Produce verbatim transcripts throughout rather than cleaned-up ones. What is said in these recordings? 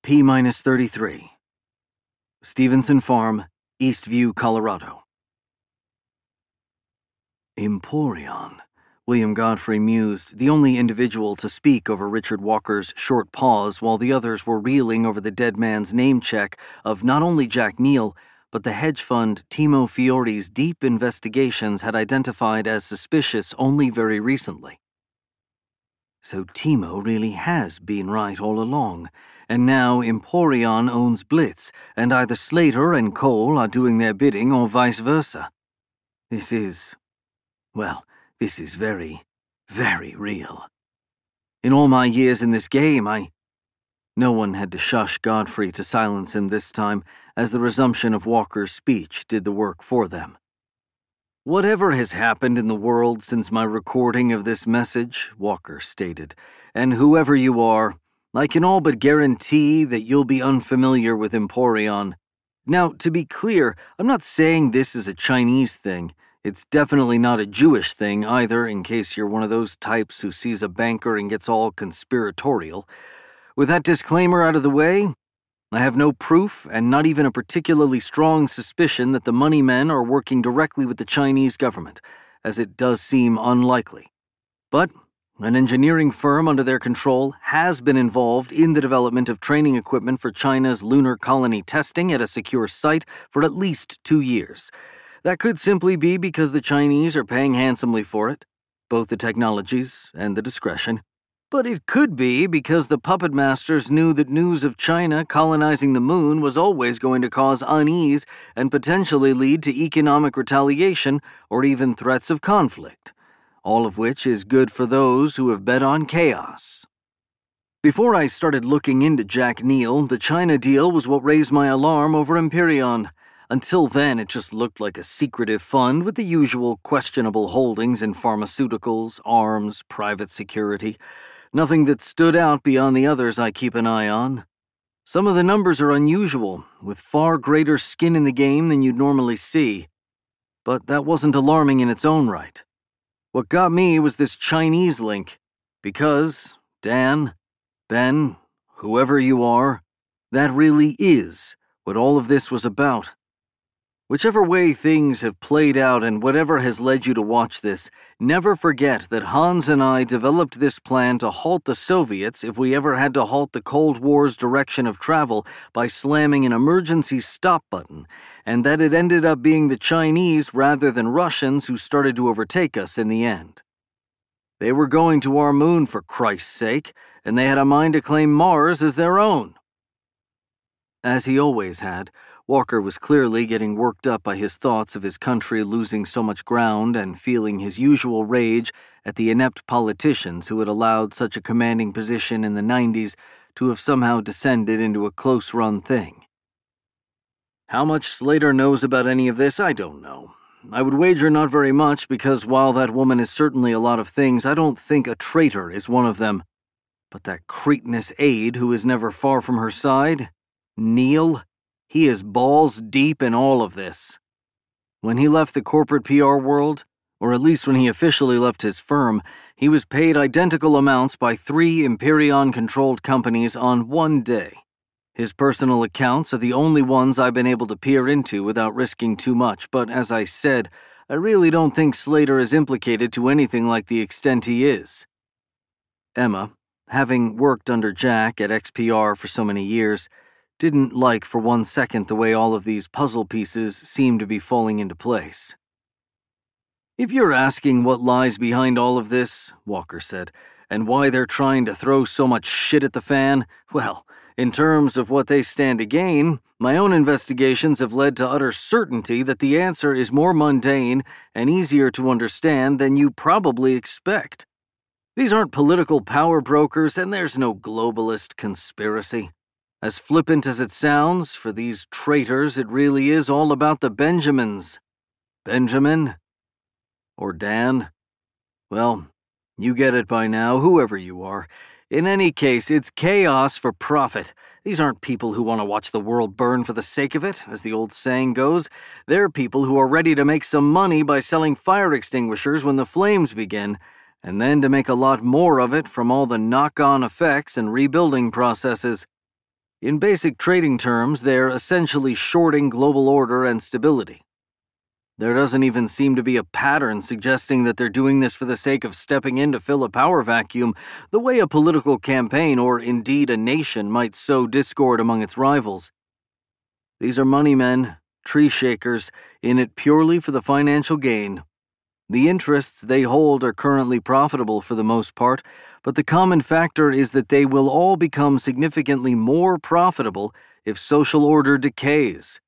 P thirty-three. Stevenson Farm, Eastview, Colorado. Emporion, William Godfrey mused, the only individual to speak over Richard Walker's short pause while the others were reeling over the dead man's name check of not only Jack Neal, but the hedge fund Timo Fiori's deep investigations had identified as suspicious only very recently. So Timo really has been right all along, and now Emporion owns Blitz, and either Slater and Cole are doing their bidding or vice versa. This is, well, this is very, very real. In all my years in this game, I... No one had to shush Godfrey to silence him this time, as the resumption of Walker's speech did the work for them. Whatever has happened in the world since my recording of this message, Walker stated, and whoever you are, I can all but guarantee that you'll be unfamiliar with Emporion. Now, to be clear, I'm not saying this is a Chinese thing. It's definitely not a Jewish thing either, in case you're one of those types who sees a banker and gets all conspiratorial. With that disclaimer out of the way, I have no proof and not even a particularly strong suspicion that the money men are working directly with the Chinese government, as it does seem unlikely. But an engineering firm under their control has been involved in the development of training equipment for China's lunar colony testing at a secure site for at least two years. That could simply be because the Chinese are paying handsomely for it, both the technologies and the discretion. But it could be because the puppet masters knew that news of China colonizing the moon was always going to cause unease and potentially lead to economic retaliation or even threats of conflict, all of which is good for those who have bet on chaos. Before I started looking into Jack Neal, the China deal was what raised my alarm over Emporion. Until then, it just looked like a secretive fund with the usual questionable holdings in pharmaceuticals, arms, private security. Nothing that stood out beyond the others I keep an eye on. Some of the numbers are unusual, with far greater skin in the game than you'd normally see. But that wasn't alarming in its own right. What got me was this Chinese link, because, Dan, Ben, whoever you are, that really is what all of this was about. Whichever way things have played out and whatever has led you to watch this, never forget that Hans and I developed this plan to halt the Soviets if we ever had to halt the Cold War's direction of travel by slamming an emergency stop button, and that it ended up being the Chinese rather than Russians who started to overtake us in the end. They were going to our moon for Christ's sake, and they had a mind to claim Mars as their own. As he always had, Walker was clearly getting worked up by his thoughts of his country losing so much ground and feeling his usual rage at the inept politicians who had allowed such a commanding position in the nineties to have somehow descended into a close-run thing. How much Slater knows about any of this, I don't know. I would wager not very much because while that woman is certainly a lot of things, I don't think a traitor is one of them. But that cretinous aide who is never far from her side, Neal, he is balls deep in all of this. When he left the corporate P R world, or at least when he officially left his firm, he was paid identical amounts by three Emporion-controlled companies on one day. His personal accounts are the only ones I've been able to peer into without risking too much, but as I said, I really don't think Slater is implicated to anything like the extent he is. Emma, having worked under Jack at X P R for so many years, didn't like for one second the way all of these puzzle pieces seemed to be falling into place. If you're asking what lies behind all of this, Walker said, and why they're trying to throw so much shit at the fan, well, in terms of what they stand to gain, my own investigations have led to utter certainty that the answer is more mundane and easier to understand than you probably expect. These aren't political power brokers, and there's no globalist conspiracy. As flippant as it sounds, for these traitors, it really is all about the Benjamins. Benjamin? Or Dan? Well, you get it by now, whoever you are. In any case, it's chaos for profit. These aren't people who want to watch the world burn for the sake of it, as the old saying goes. They're people who are ready to make some money by selling fire extinguishers when the flames begin, and then to make a lot more of it from all the knock-on effects and rebuilding processes. In basic trading terms, they're essentially shorting global order and stability. There doesn't even seem to be a pattern suggesting that they're doing this for the sake of stepping in to fill a power vacuum, the way a political campaign or indeed a nation might sow discord among its rivals. These are money men, tree shakers, in it purely for the financial gain. The interests they hold are currently profitable for the most part, but the common factor is that they will all become significantly more profitable if social order decays.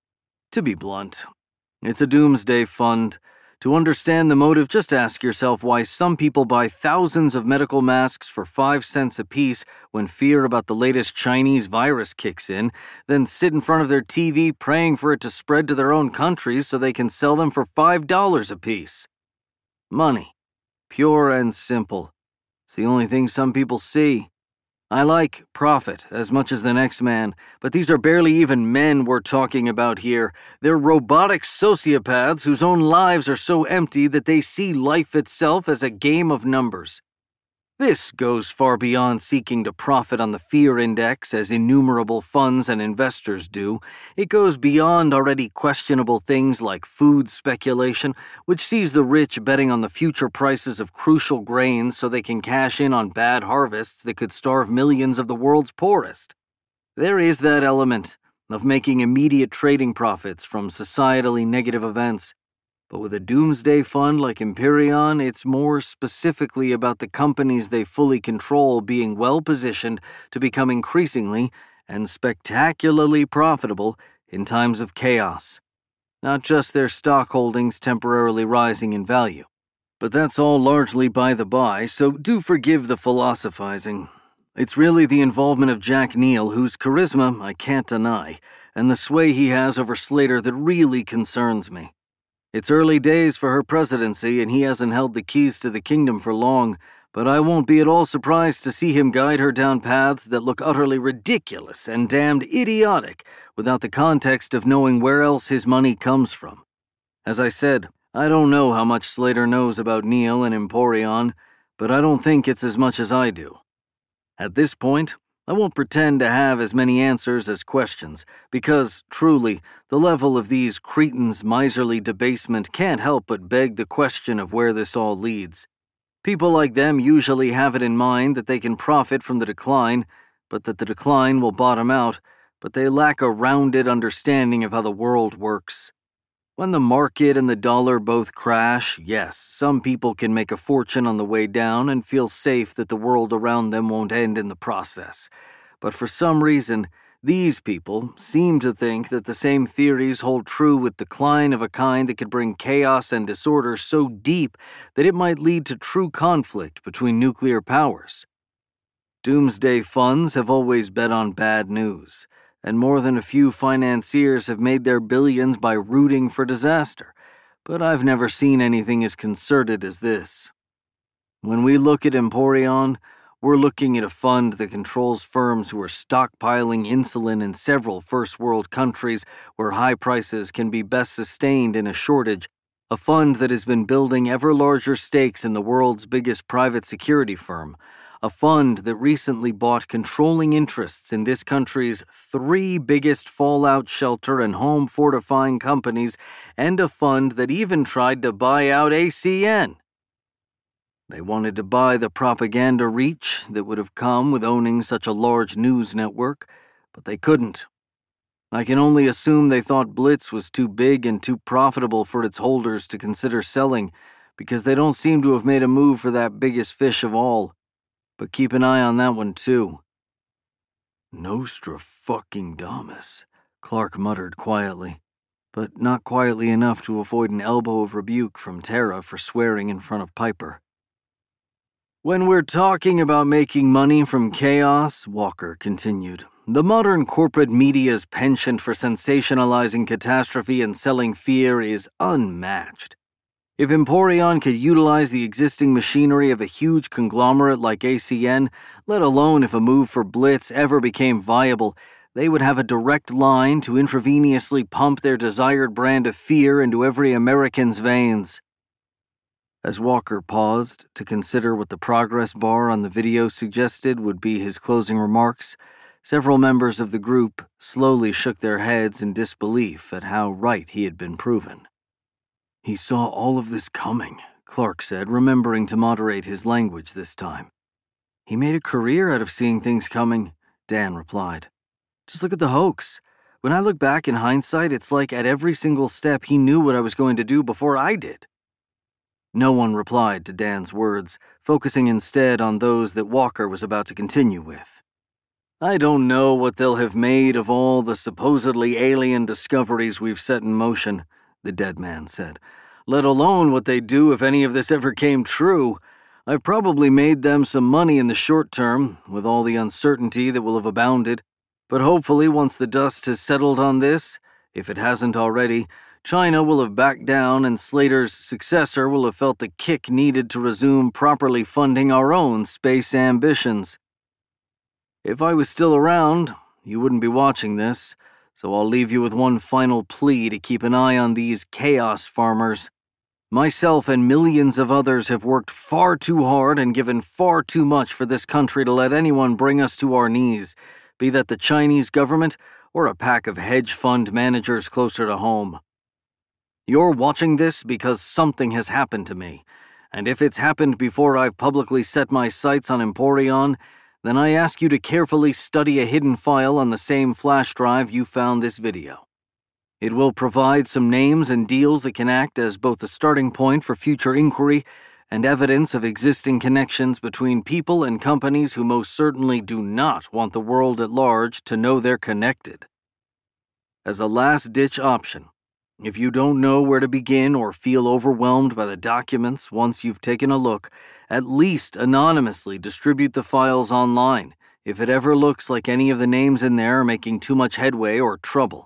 To be blunt, it's a doomsday fund. To understand the motive, just ask yourself why some people buy thousands of medical masks for five cents apiece when fear about the latest Chinese virus kicks in, then sit in front of their T V praying for it to spread to their own countries so they can sell them for five dollars apiece. Money. Pure and simple. It's the only thing some people see. I like profit as much as the next man, but these are barely even men we're talking about here. They're robotic sociopaths whose own lives are so empty that they see life itself as a game of numbers. This goes far beyond seeking to profit on the fear index as innumerable funds and investors do. It goes beyond already questionable things like food speculation, which sees the rich betting on the future prices of crucial grains so they can cash in on bad harvests that could starve millions of the world's poorest. There is that element of making immediate trading profits from societally negative events. But with a doomsday fund like Empyreon, it's more specifically about the companies they fully control being well-positioned to become increasingly and spectacularly profitable in times of chaos. Not just their stock holdings temporarily rising in value. But that's all largely by the by, so do forgive the philosophizing. It's really the involvement of Jack Neal, whose charisma I can't deny, and the sway he has over Slater that really concerns me. It's early days for her presidency, and he hasn't held the keys to the kingdom for long, but I won't be at all surprised to see him guide her down paths that look utterly ridiculous and damned idiotic without the context of knowing where else his money comes from. As I said, I don't know how much Slater knows about Neal and Empyreon, but I don't think it's as much as I do. At this point, I won't pretend to have as many answers as questions, because, truly, the level of these cretins' miserly debasement can't help but beg the question of where this all leads. People like them usually have it in mind that they can profit from the decline, but that the decline will bottom out, but they lack a rounded understanding of how the world works. When the market and the dollar both crash, yes, some people can make a fortune on the way down and feel safe that the world around them won't end in the process. But for some reason, these people seem to think that the same theories hold true with decline of a kind that could bring chaos and disorder so deep that it might lead to true conflict between nuclear powers. Doomsday funds have always bet on bad news, and more than a few financiers have made their billions by rooting for disaster, but I've never seen anything as concerted as this. When we look at Empyreon, we're looking at a fund that controls firms who are stockpiling insulin in several first-world countries where high prices can be best sustained in a shortage, a fund that has been building ever larger stakes in the world's biggest private security firm, a fund that recently bought controlling interests in this country's three biggest fallout shelter and home fortifying companies, and a fund that even tried to buy out A C N. They wanted to buy the propaganda reach that would have come with owning such a large news network, but they couldn't. I can only assume they thought Blitz was too big and too profitable for its holders to consider selling, because they don't seem to have made a move for that biggest fish of all. But keep an eye on that one, too. Nostra fucking Damus, Clark muttered quietly, but not quietly enough to avoid an elbow of rebuke from Tara for swearing in front of Piper. When we're talking about making money from chaos, Walker continued, the modern corporate media's penchant for sensationalizing catastrophe and selling fear is unmatched. If Empyreon could utilize the existing machinery of a huge conglomerate like A C N, let alone if a move for Blitz ever became viable, they would have a direct line to intravenously pump their desired brand of fear into every American's veins. As Walker paused to consider what the progress bar on the video suggested would be his closing remarks, Several members of the group slowly shook their heads in disbelief at how right he had been proven. "He saw all of this coming," Clark said, remembering to moderate his language this time. "He made a career out of seeing things coming," Dan replied. "Just look at the hoax. When I look back in hindsight, it's like at every single step he knew what I was going to do before I did." No one replied to Dan's words, focusing instead on those that Walker was about to continue with. "I don't know what they'll have made of all the supposedly alien discoveries we've set in motion," the dead man said, "let alone what they'd do if any of this ever came true. I've probably made them some money in the short term, with all the uncertainty that will have abounded, but hopefully once the dust has settled on this, if it hasn't already, China will have backed down and Slater's successor will have felt the kick needed to resume properly funding our own space ambitions. If I was still around, you wouldn't be watching this, so I'll leave you with one final plea to keep an eye on these chaos farmers. Myself and millions of others have worked far too hard and given far too much for this country to let anyone bring us to our knees, be that the Chinese government or a pack of hedge fund managers closer to home. You're watching this because something has happened to me, and if it's happened before I've publicly set my sights on Emporion, then I ask you to carefully study a hidden file on the same flash drive you found this video. It will provide some names and deals that can act as both a starting point for future inquiry and evidence of existing connections between people and companies who most certainly do not want the world at large to know they're connected. As a last-ditch option, if you don't know where to begin or feel overwhelmed by the documents once you've taken a look, at least anonymously distribute the files online if it ever looks like any of the names in there are making too much headway or trouble.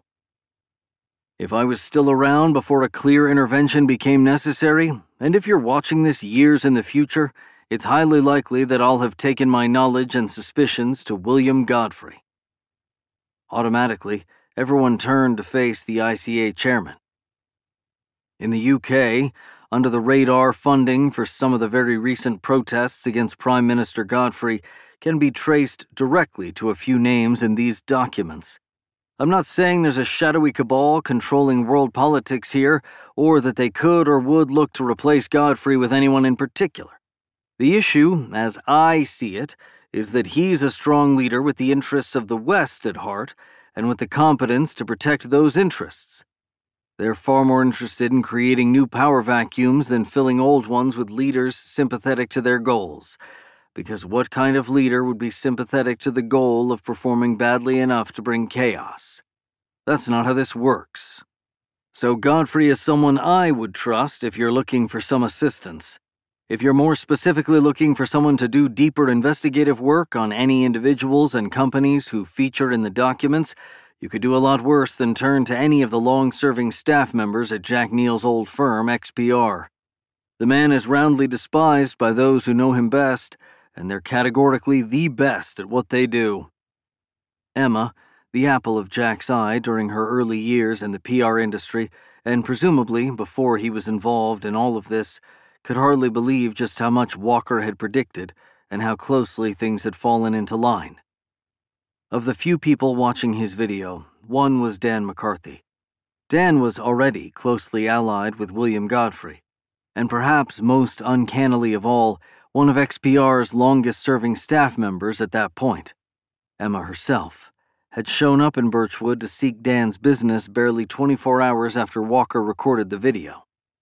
If I was still around before a clear intervention became necessary, and if you're watching this years in the future, it's highly likely that I'll have taken my knowledge and suspicions to William Godfrey." Automatically, everyone turned to face the I C A chairman. In the U K, under the radar funding for some of the very recent protests against Prime Minister Godfrey can be traced directly to a few names in these documents. I'm not saying there's a shadowy cabal controlling world politics here, or that they could or would look to replace Godfrey with anyone in particular. The issue, as I see it, is that he's a strong leader with the interests of the West at heart, and with the competence to protect those interests. They're far more interested in creating new power vacuums than filling old ones with leaders sympathetic to their goals. Because what kind of leader would be sympathetic to the goal of performing badly enough to bring chaos? That's not how this works. So Godfrey is someone I would trust if you're looking for some assistance. If you're more specifically looking for someone to do deeper investigative work on any individuals and companies who feature in the documents, you could do a lot worse than turn to any of the long-serving staff members at Jack Neal's old firm, X P R. The man is roundly despised by those who know him best, and they're categorically the best at what they do. Emma, the apple of Jack's eye during her early years in the P R industry, and presumably before he was involved in all of this, could hardly believe just how much Walker had predicted and how closely things had fallen into line. Of the few people watching his video, one was Dan McCarthy. Dan was already closely allied with William Godfrey, and perhaps most uncannily of all, one of X P R's longest-serving staff members at that point. Emma herself had shown up in Birchwood to seek Dan's business barely twenty-four hours after Walker recorded the video.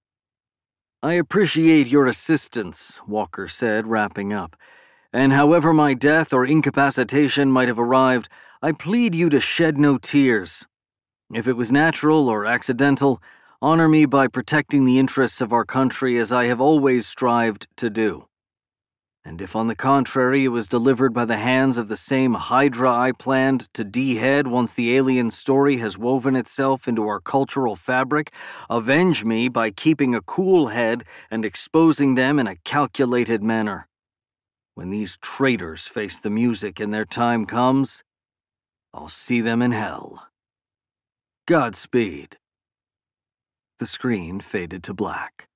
"I appreciate your assistance," Walker said, wrapping up. "And however my death or incapacitation might have arrived, I plead you to shed no tears. If it was natural or accidental, honor me by protecting the interests of our country as I have always strived to do. And if on the contrary it was delivered by the hands of the same Hydra I planned to dehead once the alien story has woven itself into our cultural fabric, avenge me by keeping a cool head and exposing them in a calculated manner. When these traitors face the music and their time comes, I'll see them in hell. Godspeed." The screen faded to black.